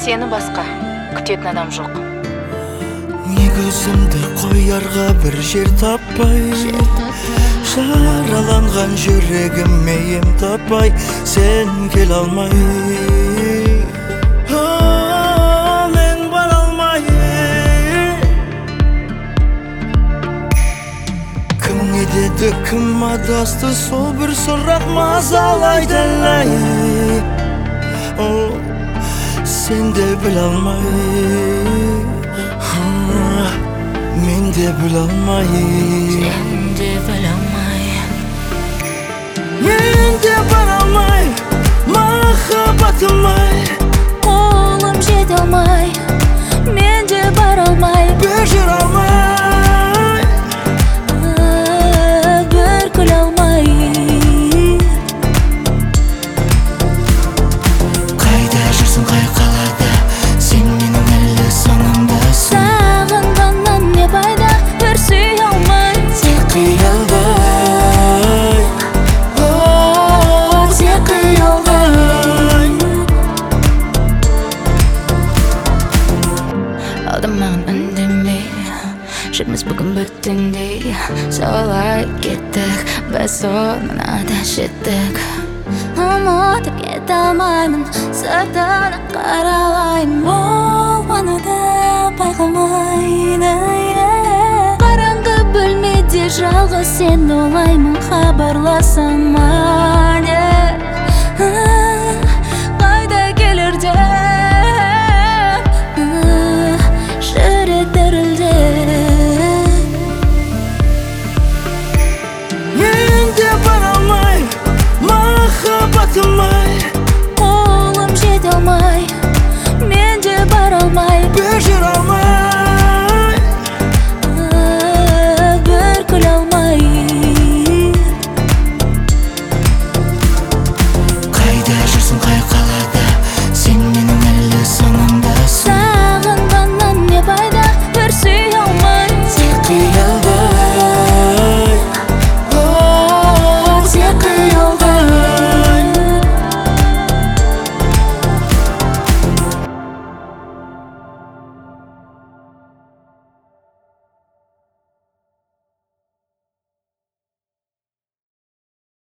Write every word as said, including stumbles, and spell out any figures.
Сені басқа күтетін адам жоқ. Не көзімді қоярға бір жер таппай, жараланған жүрегіме ем таппай, сен кел алмай, мен бар алмай. Кім не деді, кім адасты, сол бір сұрақ мазалайды әлі. Сен де біл алмай, мен де біл алмай, Сен де біл алмай, мен де бар алмай, махаббатым-ай. қолым жете алмай, мен де бар алмай, бір жүре алмай, бір күле алмай. Қайда жүрсің, қай қалада, сен менің әлі санамдасың. Сағынғаннан не пайда, бір сүйе алмай, Тек қиялдай, тек қиялдай. Алдамаған үндемей, жүрміз бүгін бүтіндей, солай кеттік, біз соңына да жеттік. Ұмытып кете алмаймын, сыртына қаралайын, ол оны да байқамайды. Қараңғы бөлмеде жалғыз сен олаймын, хабарласам мане, қайда келер деп, жүрек дірілдеп. мен де бар алмай, махаббатым-ай. Қолым жете алмай,